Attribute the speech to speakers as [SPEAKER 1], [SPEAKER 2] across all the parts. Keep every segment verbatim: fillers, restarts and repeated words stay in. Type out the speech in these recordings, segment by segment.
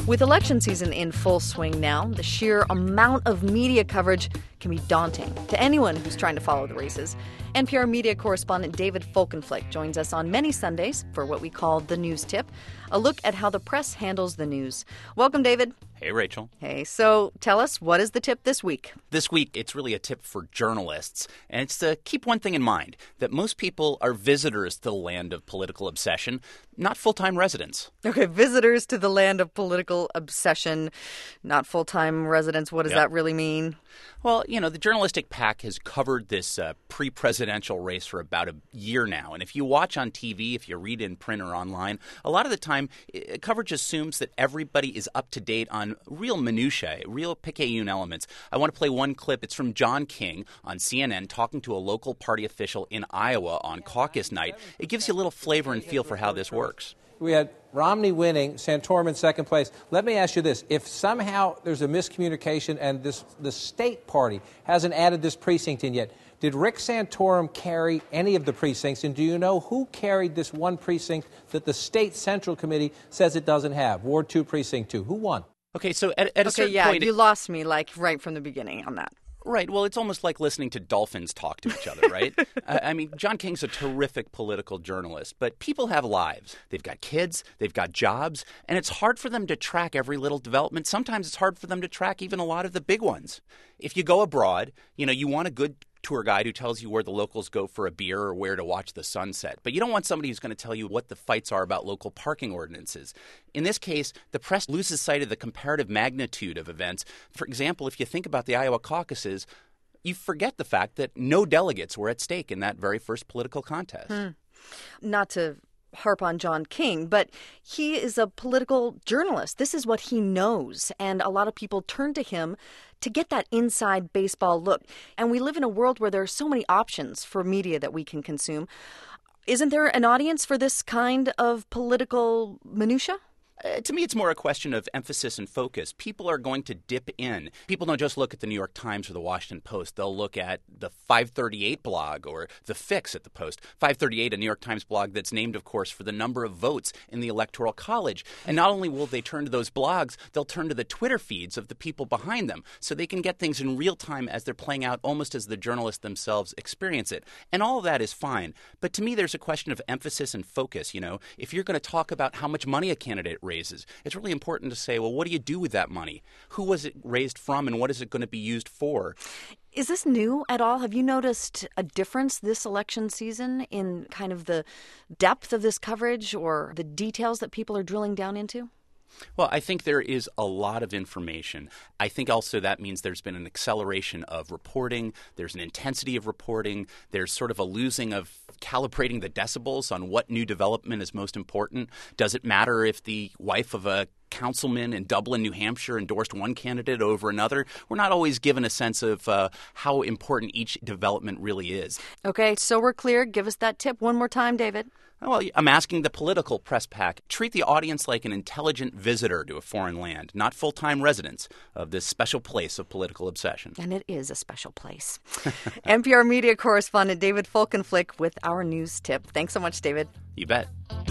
[SPEAKER 1] With election season in full swing now, the sheer amount of media coverage can be daunting to anyone who's trying to follow the races. N P R media correspondent David Folkenflik joins us on many Sundays for what we call the News Tip, a look at how the press handles the news. Welcome, David.
[SPEAKER 2] Hey, Rachel.
[SPEAKER 1] Hey, so tell us, what is the tip this week?
[SPEAKER 2] This week, it's really a tip for journalists, and it's to keep one thing in mind, that most people are visitors to the land of political obsession, not full-time residents.
[SPEAKER 1] Okay, visitors to the land of political obsession, not full-time residents. What does
[SPEAKER 2] Yep.
[SPEAKER 1] that really mean?
[SPEAKER 2] Well, you know, the journalistic pack has covered this uh, pre-presidential race for about a year now. And if you watch on T V, if you read in print or online, a lot of the time uh, coverage assumes that everybody is up to date on real minutiae, real picayune elements. I want to play one clip. It's from John King on C N N talking to a local party official in Iowa on caucus night. It gives you a little flavor and feel for how this works.
[SPEAKER 3] We had Romney winning, Santorum in second place. Let me ask you this. If somehow there's a miscommunication and this the state party hasn't added this precinct in yet, did Rick Santorum carry any of the precincts? And do you know who carried this one precinct that the state central committee says it doesn't have? Ward two, Precinct two. Who won?
[SPEAKER 2] Okay, so at, at a
[SPEAKER 1] Okay,
[SPEAKER 2] certain
[SPEAKER 1] yeah,
[SPEAKER 2] point...
[SPEAKER 1] you lost me, like, right from the beginning on that.
[SPEAKER 2] Right. Well, it's almost like listening to dolphins talk to each other, right? uh, I mean, John King's a terrific political journalist, but people have lives. They've got kids, they've got jobs, and it's hard for them to track every little development. Sometimes it's hard for them to track even a lot of the big ones. If you go abroad, you know, you want a good tour guide who tells you where the locals go for a beer or where to watch the sunset. But you don't want somebody who's going to tell you what the fights are about local parking ordinances. In this case, the press loses sight of the comparative magnitude of events. For example, if you think about the Iowa caucuses, you forget the fact that no delegates were at stake in that very first political contest.
[SPEAKER 1] Hmm. Not to harp on John King, but he is a political journalist. This is what he knows, and a lot of people turn to him to get that inside baseball look. And we live in a world where there are so many options for media that we can consume. Isn't there an audience for this kind of political minutia?
[SPEAKER 2] Uh, to me, it's more a question of emphasis and focus. People are going to dip in. People don't just look at the New York Times or the Washington Post. They'll look at the five thirty-eight blog or the Fix at the Post. five thirty-eight, a New York Times blog that's named, of course, for the number of votes in the Electoral College. And not only will they turn to those blogs, they'll turn to the Twitter feeds of the people behind them so they can get things in real time as they're playing out almost as the journalists themselves experience it. And all of that is fine. But to me, there's a question of emphasis and focus. You know, if you're going to talk about how much money a candidate raises, it's really important to say, well, what do you do with that money? Who was it raised from, and what is it going to be used for?
[SPEAKER 1] Is this new at all? Have you noticed a difference this election season in kind of the depth of this coverage or the details that people are drilling down into?
[SPEAKER 2] Well, I think there is a lot of information. I think also that means there's been an acceleration of reporting. There's an intensity of reporting. There's sort of a losing of calibrating the decibels on what new development is most important. Does it matter if the wife of a councilman in Dublin, New Hampshire, endorsed one candidate over another? We're not always given a sense of uh, how important each development really is.
[SPEAKER 1] Okay, so we're clear. Give us that tip one more time, David.
[SPEAKER 2] Well, I'm asking the political press pack, treat the audience like an intelligent visitor to a foreign land, not full-time residents of this special place of political obsession.
[SPEAKER 1] And it is a special place. N P R media correspondent David Folkenflik with our news tip. Thanks so much, David.
[SPEAKER 2] You bet.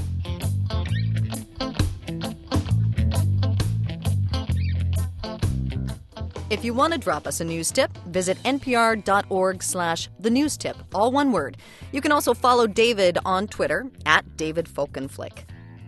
[SPEAKER 1] If you want to drop us a news tip, visit npr.org slash the news tip, all one word. You can also follow David on Twitter at David Folkenflik.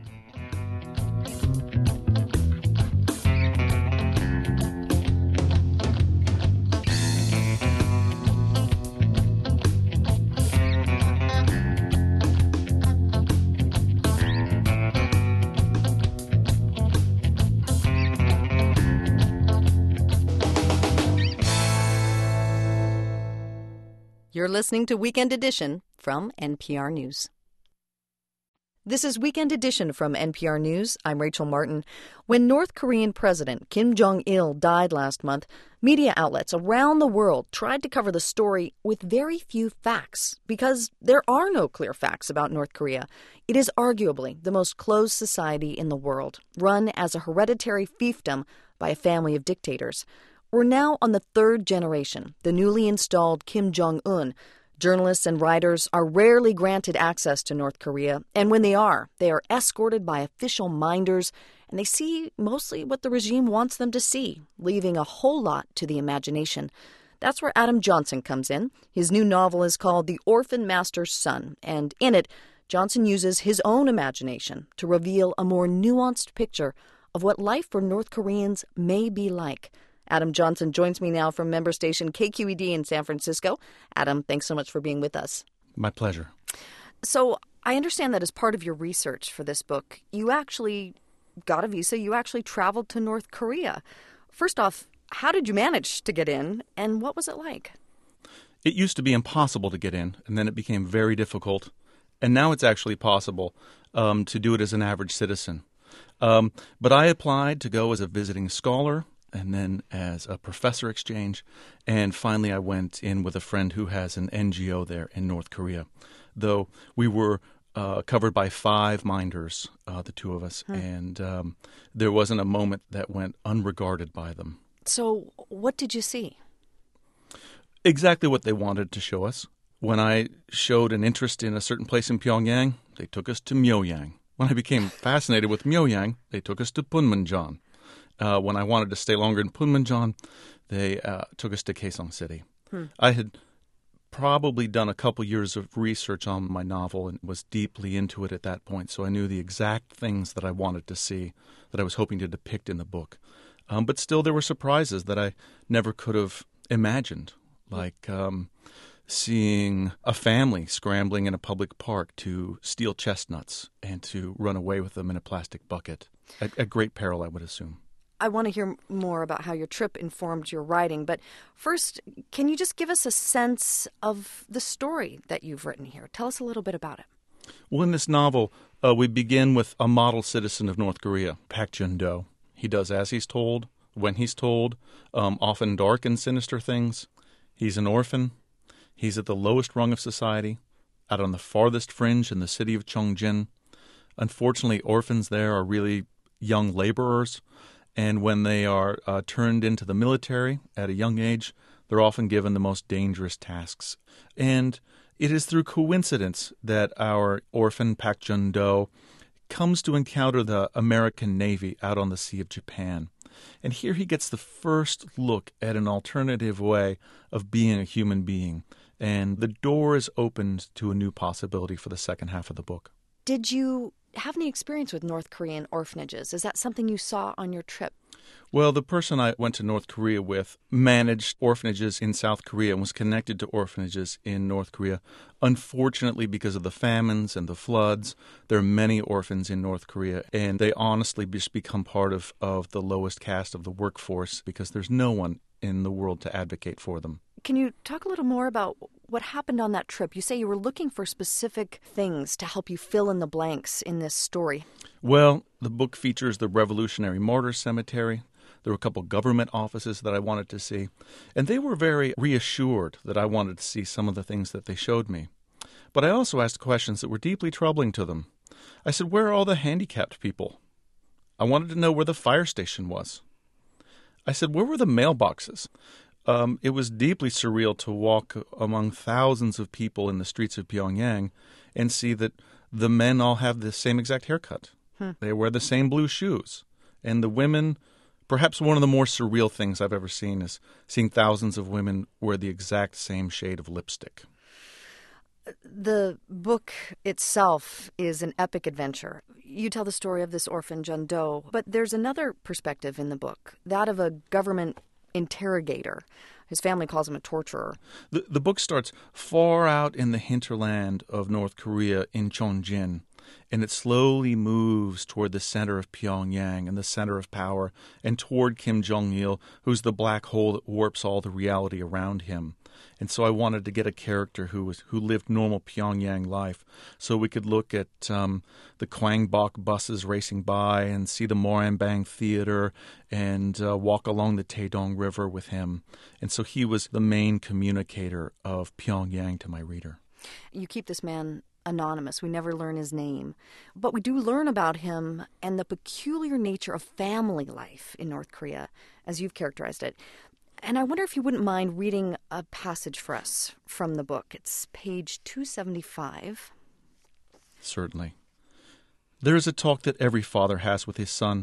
[SPEAKER 1] You're listening to Weekend Edition from N P R News. This is Weekend Edition from N P R News. I'm Rachel Martin. When North Korean President Kim Jong-il died last month, media outlets around the world tried to cover the story with very few facts because there are no clear facts about North Korea. It is arguably the most closed society in the world, run as a hereditary fiefdom by a family of dictators. We're now on the third generation, the newly installed Kim Jong-un. Journalists and writers are rarely granted access to North Korea, and when they are, they are escorted by official minders and they see mostly what the regime wants them to see, leaving a whole lot to the imagination. That's where Adam Johnson comes in. His new novel is called The Orphan Master's Son, and in it, Johnson uses his own imagination to reveal a more nuanced picture of what life for North Koreans may be like. Adam Johnson joins me now from member station K Q E D in San Francisco. Adam, thanks so much for being with us.
[SPEAKER 4] My pleasure.
[SPEAKER 1] So I understand that as part of your research for this book, you actually got a visa. You actually traveled to North Korea. First off, how did you manage to get in, and what was it like?
[SPEAKER 4] It used to be impossible to get in, and then it became very difficult. And now it's actually possible um, to do it as an average citizen. Um, but I applied to go as a visiting scholar and then as a professor exchange. And finally, I went in with a friend who has an N G O there in North Korea, though we were uh, covered by five minders, uh, the two of us. Hmm. And um, there wasn't a moment that went unregarded by them.
[SPEAKER 1] So what did you see?
[SPEAKER 4] Exactly what they wanted to show us. When I showed an interest in a certain place in Pyongyang, they took us to Myoyang. When I became fascinated with Myoyang, they took us to Panmunjom. Uh, when I wanted to stay longer in Panmunjom, they uh, took us to Kaesong City. Hmm. I had probably done a couple years of research on my novel and was deeply into it at that point, so I knew the exact things that I wanted to see, that I was hoping to depict in the book. Um, but still, there were surprises that I never could have imagined, like um, seeing a family scrambling in a public park to steal chestnuts and to run away with them in a plastic bucket. At, at great peril, I would assume.
[SPEAKER 1] I want to hear more about how your trip informed your writing, but first, can you just give us a sense of the story that you've written here? Tell us a little bit about it.
[SPEAKER 4] Well, in this novel, uh, we begin with a model citizen of North Korea, Pak Jun-do. He does as he's told, when he's told, um, often dark and sinister things. He's an orphan. He's at the lowest rung of society, out on the farthest fringe in the city of Chongjin. Unfortunately, orphans there are really young laborers, and when they are uh, turned into the military at a young age, they're often given the most dangerous tasks. And it is through coincidence that our orphan Pak Jun-do comes to encounter the American Navy out on the Sea of Japan. And here he gets the first look at an alternative way of being a human being. And the door is opened to a new possibility for the second half of the book.
[SPEAKER 1] Did you have any experience with North Korean orphanages? Is that something you saw on your trip?
[SPEAKER 4] Well, the person I went to North Korea with managed orphanages in South Korea and was connected to orphanages in North Korea. Unfortunately, because of the famines and the floods, there are many orphans in North Korea, and they honestly just become part of, of the lowest caste of the workforce because there's no one in the world to advocate for them.
[SPEAKER 1] Can you talk a little more about what happened on that trip? You say you were looking for specific things to help you fill in the blanks in this story.
[SPEAKER 4] Well, the book features the Revolutionary Martyrs Cemetery. There were a couple government offices that I wanted to see, and they were very reassured that I wanted to see some of the things that they showed me. But I also asked questions that were deeply troubling to them. I said, where are all the handicapped people? I wanted to know where the fire station was. I said, where were the mailboxes? Um, it was deeply surreal to walk among thousands of people in the streets of Pyongyang and see that the men all have the same exact haircut. Hmm. They wear the same blue shoes. And the women, perhaps one of the more surreal things I've ever seen is seeing thousands of women wear the exact same shade of lipstick.
[SPEAKER 1] The book itself is an epic adventure. You tell the story of this orphan Jun-do, but there's another perspective in the book, that of a government interrogator. His family calls him a torturer.
[SPEAKER 4] The, the book starts far out in the hinterland of North Korea in Chongjin, and it slowly moves toward the center of Pyongyang and the center of power, and toward Kim Jong-il, who's the black hole that warps all the reality around him. And so I wanted to get a character who was who lived normal Pyongyang life, so we could look at um, the Kwangbok buses racing by and see the Moranbang Theater and uh, walk along the Taedong River with him. And so he was the main communicator of Pyongyang to my reader.
[SPEAKER 1] You keep this man anonymous. We never learn his name. But we do learn about him and the peculiar nature of family life in North Korea, as you've characterized it. And I wonder if you wouldn't mind reading a passage for us from the book. It's page two seventy-five.
[SPEAKER 4] Certainly. There is a talk that every father has with his son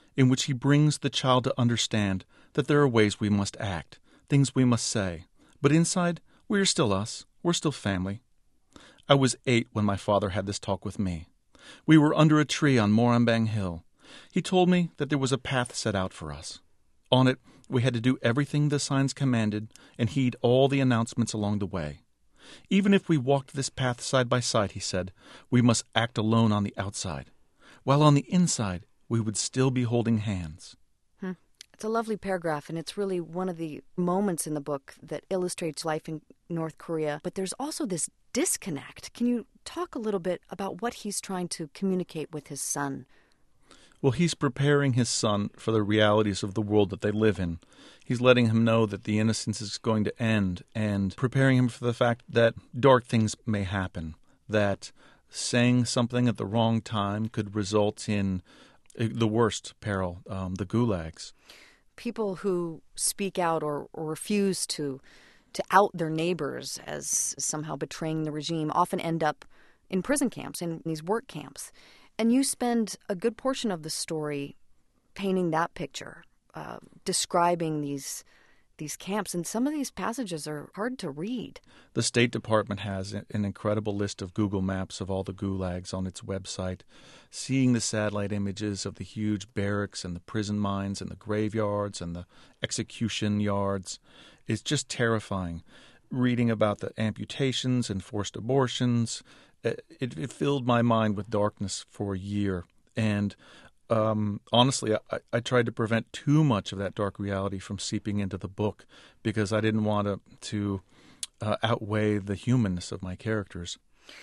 [SPEAKER 4] in which he brings the child to understand that there are ways we must act, things we must say, but inside, we are still us, we're still family. I was eight when my father had this talk with me. We were under a tree on Moranbang Hill. He told me that there was a path set out for us. On it, we had to do everything the signs commanded and heed all the announcements along the way. Even if we walked this path side by side, he said, we must act alone on the outside, while on the inside we would still be holding hands.
[SPEAKER 1] Hmm. It's a lovely paragraph, and it's really one of the moments in the book that illustrates life in North Korea. But there's also this disconnect. Can you talk a little bit about what he's trying to communicate with his son?
[SPEAKER 4] Well, he's preparing his son for the realities of the world that they live in. He's letting him know that the innocence is going to end and preparing him for the fact that dark things may happen, that saying something at the wrong time could result in the worst peril, um, the gulags.
[SPEAKER 1] People who speak out or, or refuse to to out their neighbors as somehow betraying the regime often end up in prison camps, in these work camps. And you spend a good portion of the story painting that picture, uh, describing these these camps. And some of these passages are hard to read. The
[SPEAKER 4] State Department has an incredible list of Google Maps of all the gulags on its website. Seeing the satellite images of the huge barracks and the prison mines and the graveyards and the execution yards is just terrifying. Reading about the amputations and forced abortions, It, it filled my mind with darkness for a year. And um, honestly, I, I tried to prevent too much of that dark reality from seeping into the book because I didn't want to, to uh, outweigh the humanness of my characters.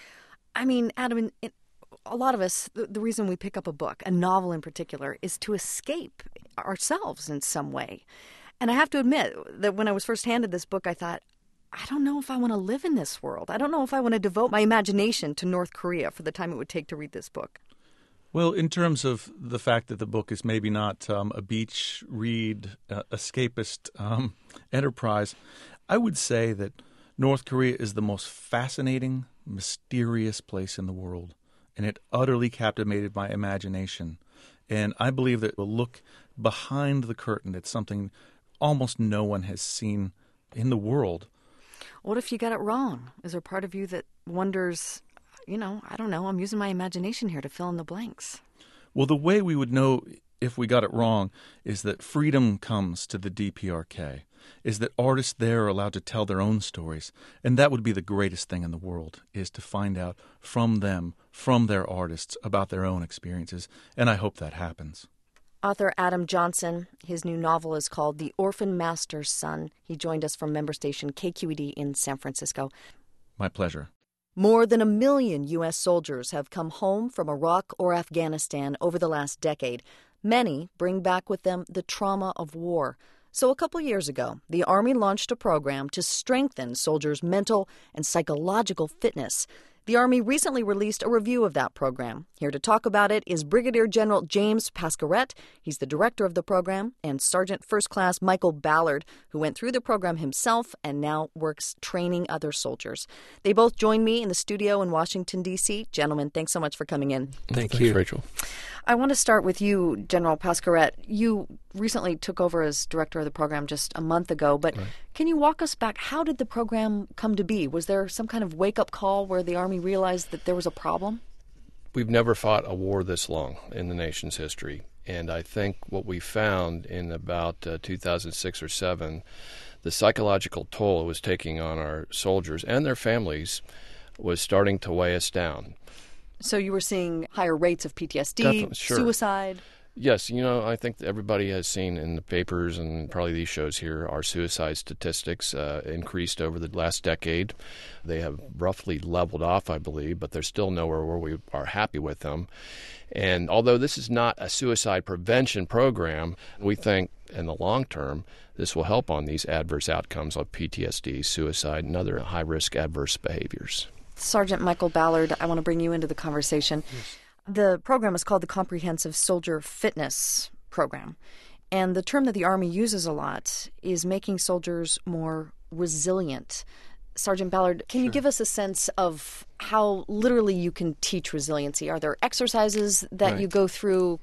[SPEAKER 4] I mean, Adam, it, a lot of us, the, the reason we pick up a book, a novel in particular, is to escape ourselves in some way. And I have to admit that when I was first handed this book, I thought, I don't know if I want to live in this world. I don't know if I want to devote my imagination to North Korea for the time it would take to read this book. Well, in terms of the fact that the book is maybe not um, a beach read, uh, escapist um, enterprise, I would say that North Korea is the most fascinating, mysterious place in the world, and it utterly captivated my imagination. And I believe that we'll look behind the curtain at something almost no one has seen in the world. What if you got it wrong? Is there part of you that wonders, you know, I don't know, I'm using my imagination here to fill in the blanks? Well, the way we would know if we got it wrong is that freedom comes to the D P R K, is that artists there are allowed to tell their own stories. And that would be the greatest thing in the world, is to find out from them, from their artists, about their own experiences. And I hope that happens. Author Adam Johnson, his new novel is called The Orphan Master's Son. He joined us from member station K Q E D in San Francisco. My pleasure. More than a million U S soldiers have come home from Iraq or Afghanistan over the last decade. Many bring back with them the trauma of war. So a couple years ago, the Army launched a program to strengthen soldiers' mental and psychological fitness. The Army recently released a review of that program. Here to talk about it is Brigadier General James Pasquarette. He's the director of the program, and Sergeant First Class Michael Ballard, who went through the program himself and now works training other soldiers. They both join me in the studio in Washington, D C Gentlemen, thanks so much for coming in.
[SPEAKER 5] Thank
[SPEAKER 6] Thanks,
[SPEAKER 5] you,
[SPEAKER 6] Rachel.
[SPEAKER 1] I want to start with you, General Pasquarette. You recently took over as director of the program just a month ago, but right. Can you walk us back? How did the program come to be? Was there some kind of wake-up call where the Army realized that there was a problem?
[SPEAKER 6] We've never fought a war this long in the nation's history, and I think what we found in about uh, two thousand six or seven, the psychological toll it was taking on our soldiers and their families was starting to weigh us down.
[SPEAKER 1] So you were seeing higher rates of P T S D,
[SPEAKER 6] sure.
[SPEAKER 1] Suicide?
[SPEAKER 6] Yes, you know, I think everybody has seen in the papers and probably these shows here, our suicide statistics uh, increased over the last decade. They have roughly leveled off, I believe, but they're still nowhere where we are happy with them. And although this is not a suicide prevention program, we think in the long term this will help on these adverse outcomes of P T S D, suicide, and other high-risk adverse behaviors.
[SPEAKER 1] Sergeant Michael Ballard, I want to bring you into the conversation. Yes. The program is called the Comprehensive Soldier Fitness Program. And the term that the Army uses a lot is making soldiers more resilient. Sergeant Ballard, can sure. you give us a sense of how literally you can teach resiliency? Are there exercises that right. you go through?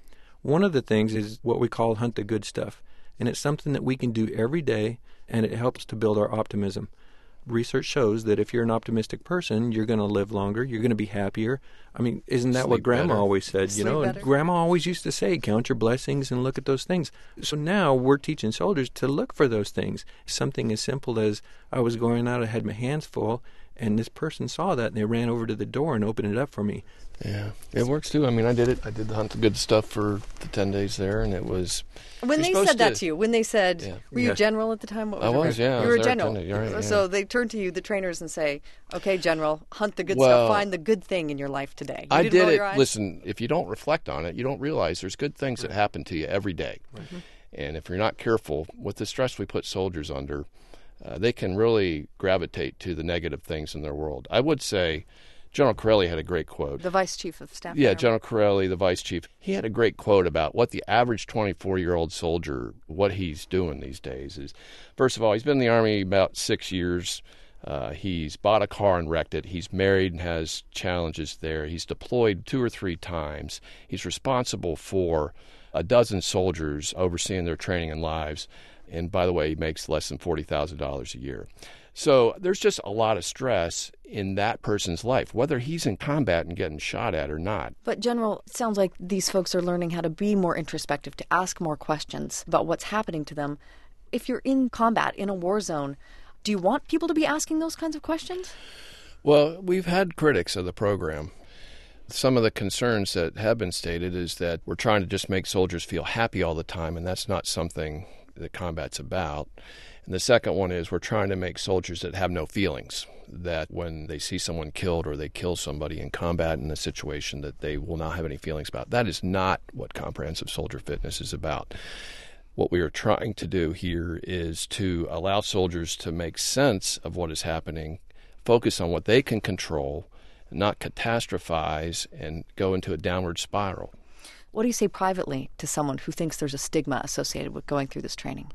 [SPEAKER 5] One of the things is what we call hunt the good stuff. And it's something that we can do every day, and it helps to build our optimism. Research shows that if you're an optimistic person, you're going to live longer, you're going to be happier. I mean, isn't that
[SPEAKER 6] Sleep
[SPEAKER 5] what Grandma
[SPEAKER 6] better.
[SPEAKER 5] always said?
[SPEAKER 1] Sleep
[SPEAKER 5] You know,
[SPEAKER 1] better.
[SPEAKER 5] and Grandma always used to say, count your blessings and look at those things. So now we're teaching soldiers to look for those things. Something as simple as I was going out, I had my hands full, and this person saw that, and they ran over to the door and opened it up for me.
[SPEAKER 6] Yeah, it works too. I mean, I did it. I did the hunt the good stuff for the ten days there, and it was.
[SPEAKER 1] When
[SPEAKER 6] you're
[SPEAKER 1] they
[SPEAKER 6] supposed
[SPEAKER 1] said that to you, when they said,
[SPEAKER 6] Yeah.
[SPEAKER 1] were you
[SPEAKER 5] Yeah.
[SPEAKER 1] general at the time? What was
[SPEAKER 6] I
[SPEAKER 1] your
[SPEAKER 6] was,
[SPEAKER 1] rank?
[SPEAKER 6] yeah, I
[SPEAKER 1] You
[SPEAKER 6] was
[SPEAKER 1] were a
[SPEAKER 6] there
[SPEAKER 1] general.
[SPEAKER 6] attending, you're right, yeah.
[SPEAKER 1] So they turn to you, the trainers, and say, okay, general, hunt the good
[SPEAKER 6] Well,
[SPEAKER 1] stuff. Find the good thing in your life today. You
[SPEAKER 6] I
[SPEAKER 1] didn't
[SPEAKER 6] did
[SPEAKER 1] roll
[SPEAKER 6] it.
[SPEAKER 1] your eyes?
[SPEAKER 6] Listen, if you don't reflect on it, you don't realize there's good things that happen to you every day.
[SPEAKER 1] Mm-hmm.
[SPEAKER 6] And if you're not careful, with the stress we put soldiers under, uh, they can really gravitate to the negative things in their world. I would say General Corelli had a great quote.
[SPEAKER 1] The vice chief of staff.
[SPEAKER 6] Yeah,
[SPEAKER 1] there.
[SPEAKER 6] General Corelli, the vice chief, he had a great quote about what the average twenty-four-year-old soldier, what he's doing these days is, first of all, he's been in the Army about six years. Uh, he's bought a car and wrecked it. He's married and has challenges there. He's deployed two or three times. He's responsible for a dozen soldiers overseeing their training and lives. And by the way, he makes less than forty thousand dollars a year. So there's just a lot of stress in that person's life, whether he's in combat and getting shot at or not.
[SPEAKER 1] But, General, it sounds like these folks are learning how to be more introspective, to ask more questions about what's happening to them. If you're in combat, in a war zone, do you want people to be asking those kinds of questions?
[SPEAKER 6] Well, we've had critics of the program. Some of the concerns that have been stated is that we're trying to just make soldiers feel happy all the time, and that's not something that combat's about. And the second one is we're trying to make soldiers that have no feelings, that when they see someone killed or they kill somebody in combat in a situation that they will not have any feelings about. That is not what comprehensive soldier fitness is about. What we are trying to do here is to allow soldiers to make sense of what is happening, focus on what they can control, not catastrophize and go into a downward spiral.
[SPEAKER 1] What do you say privately to someone who thinks there's a stigma associated with going through this training?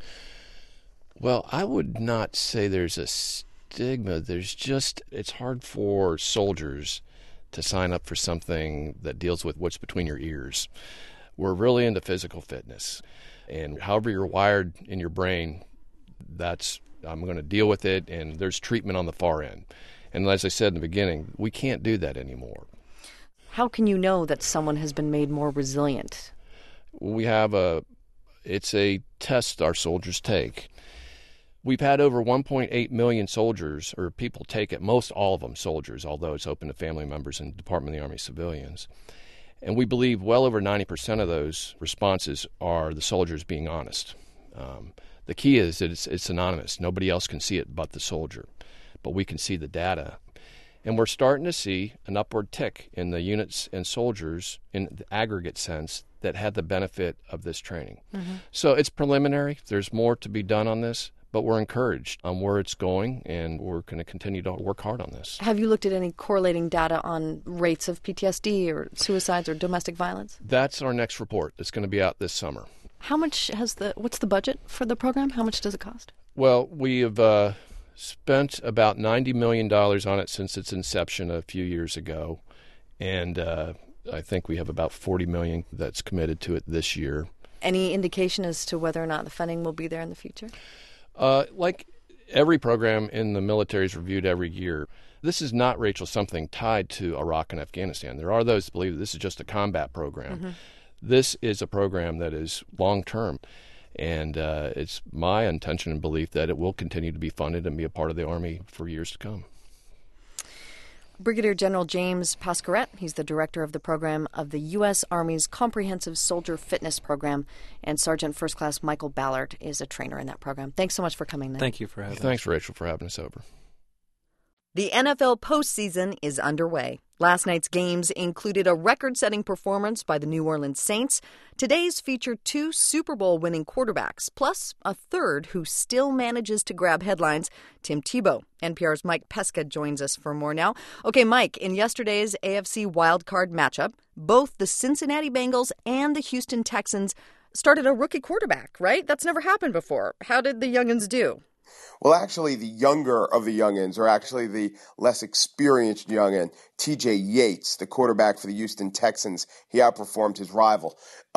[SPEAKER 6] Well, I would not say there's a stigma. There's just, it's hard for soldiers to sign up for something that deals with what's between your ears. We're really into physical fitness. And however you're wired in your brain, that's, I'm going to deal with it, and there's treatment on the far end. And as I said in the beginning, we can't do that anymore.
[SPEAKER 1] How can you know that someone has been made more resilient?
[SPEAKER 6] We have a, it's a test our soldiers take. We've had over one point eight million soldiers, or people take it, most all of them soldiers, although it's open to family members and Department of the Army civilians. And we believe well over ninety percent of those responses are the soldiers being honest. Um, the key is that it's, it's anonymous. Nobody else can see it but the soldier. But we can see the data. And we're starting to see an upward tick in the units and soldiers in the aggregate sense that had the benefit of this training. Mm-hmm. So it's preliminary. There's more to be done on this, but we're encouraged on where it's going, and we're going to continue to work hard on this.
[SPEAKER 1] Have you looked at any correlating data on rates of P T S D or suicides or domestic violence?
[SPEAKER 6] That's our next report. It's going to be out this summer.
[SPEAKER 1] How much has the, what's the budget for the program? How much does it cost?
[SPEAKER 6] Well, we have uh, spent about ninety million dollars on it since its inception a few years ago. And uh, I think we have about forty million dollars that's committed to it this year.
[SPEAKER 1] Any indication as to whether or not the funding will be there in the future?
[SPEAKER 6] Uh, like every program in the military is reviewed every year. This is not, Rachel, something tied to Iraq and Afghanistan. There are those who believe that this is just a combat program. Mm-hmm. This is a program that is long-term, and uh, it's my intention and belief that it will continue to be funded and be a part of the Army for years to come.
[SPEAKER 1] Brigadier General James Pasquarette, he's the director of the program of the U S. Army's Comprehensive Soldier Fitness Program, and Sergeant First Class Michael Ballard is a trainer in that program. Thanks so much for coming, Nick.
[SPEAKER 5] Thank you for having us.
[SPEAKER 6] Thanks, Rachel, for having us over.
[SPEAKER 1] The N F L postseason is underway. Last night's games included a record-setting performance by the New Orleans Saints. Today's featured two Super Bowl-winning quarterbacks, plus a third who still manages to grab headlines, Tim Tebow. N P R's Mike Pesca joins us for more now. Okay, Mike, in yesterday's A F C wildcard matchup, both the Cincinnati Bengals and the Houston Texans started a rookie quarterback, right? That's never happened before. How did the youngins do?
[SPEAKER 7] Well, actually, the younger of the youngins, or actually the less experienced youngin, T J Yates, the quarterback for the Houston Texans, he outperformed his rival.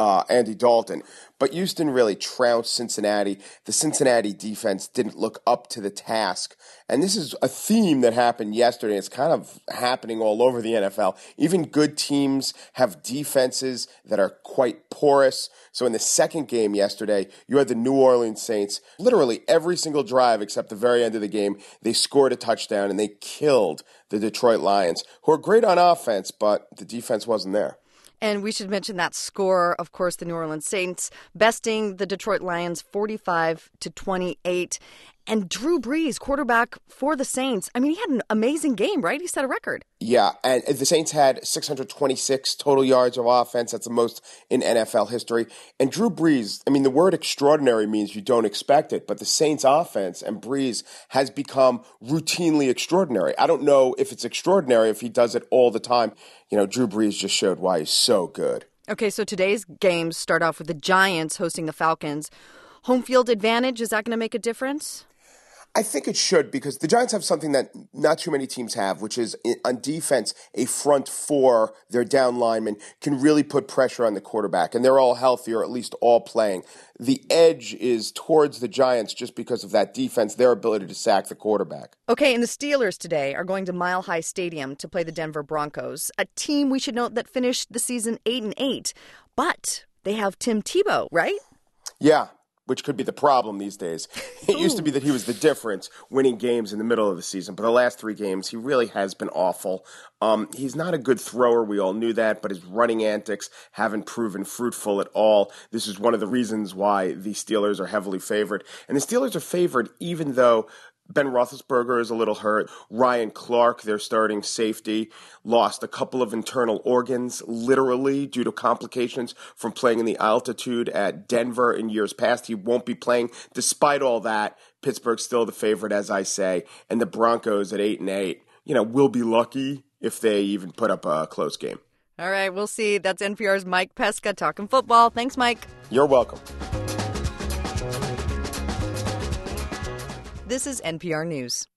[SPEAKER 7] uh, Andy Dalton. But Houston really trounced Cincinnati. The Cincinnati defense didn't look up to the task. And this is a theme that happened yesterday. It's kind of happening all over the N F L. Even good teams have defenses that are quite porous. So in the second game yesterday, you had the New Orleans Saints. Literally every single drive except the very end of the game, they scored a touchdown and they killed the Detroit Lions, who are great on offense, but the defense wasn't there.
[SPEAKER 1] And we should mention that score, of course, the New Orleans Saints besting the Detroit Lions forty-five to twenty-eight. And Drew Brees, quarterback for the Saints, I mean, he had an amazing game, right? He set a record.
[SPEAKER 7] Yeah, and the Saints had six hundred twenty-six total yards of offense. That's the most in N F L history. And Drew Brees, I mean, the word extraordinary means you don't expect it, but the Saints' offense and Brees has become routinely extraordinary. I don't know if it's extraordinary if he does it all the time. You know, Drew Brees just showed why he's so good.
[SPEAKER 1] Okay, so today's games start off with the Giants hosting the Falcons. Home field advantage, is that going to make a difference?
[SPEAKER 7] I think it should, because the Giants have something that not too many teams have, which is on defense, a front four, their down linemen, can really put pressure on the quarterback. And they're all healthy, or at least all playing. The edge is towards the Giants just because of that defense, their ability to sack the quarterback.
[SPEAKER 1] Okay, and the Steelers today are going to Mile High Stadium to play the Denver Broncos, a team we should note that finished the season eight and eight. But they have Tim Tebow, right?
[SPEAKER 7] Yeah. Which could be the problem these days. It used to be that he was the difference, winning games in the middle of the season. But the last three games, he really has been awful. Um, he's not a good thrower. We all knew that. But his running antics haven't proven fruitful at all. This is one of the reasons why the Steelers are heavily favored. And the Steelers are favored even though Ben Roethlisberger is a little hurt. Ryan Clark, their starting safety, lost a couple of internal organs, literally, due to complications from playing in the altitude at Denver in years past. He won't be playing. Despite all that, Pittsburgh's still the favorite, as I say, and the Broncos at eight and eight, you know, will be lucky if they even put up a close game.
[SPEAKER 1] All right, we'll see. That's N P R's Mike Pesca talking football. Thanks, Mike.
[SPEAKER 7] You're welcome.
[SPEAKER 1] This is N P R News.